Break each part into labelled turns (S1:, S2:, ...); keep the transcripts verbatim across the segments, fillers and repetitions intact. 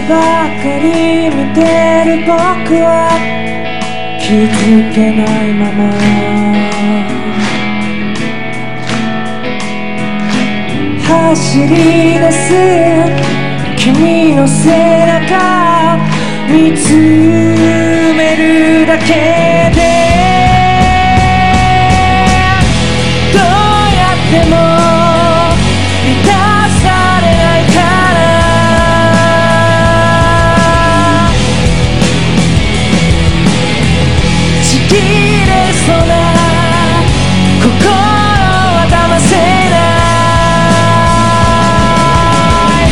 S1: ばかり見てる僕は気づけないまま走り出す君の背中見つめるだけでどうやっても満たされないからちぎれそうな心は騙せない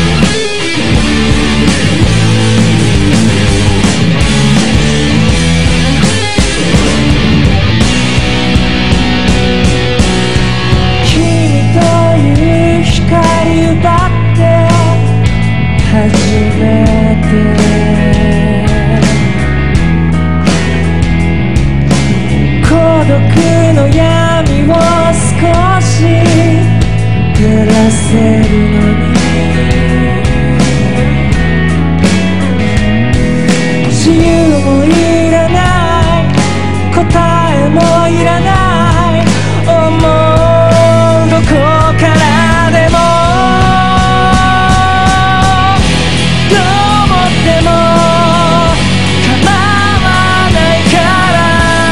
S1: 君という光奪って初めて孤独の闇を少し照らせるのに自由もいらない答えもいらない思うどこからでもどう思っても構わないから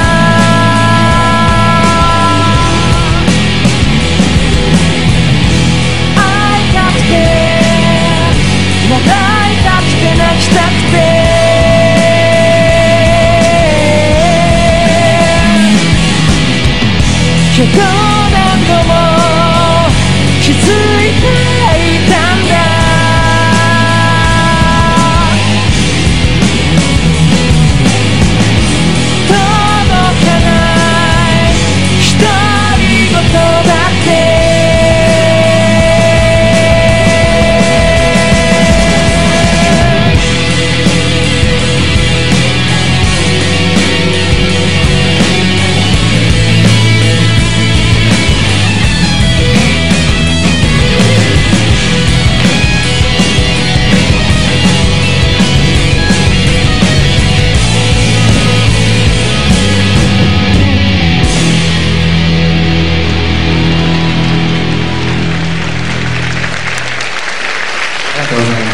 S1: 会いたくて笑いたくて泣きたくてけど何度も気づいていたんだ届かない独り言だって
S2: ありがとうございます。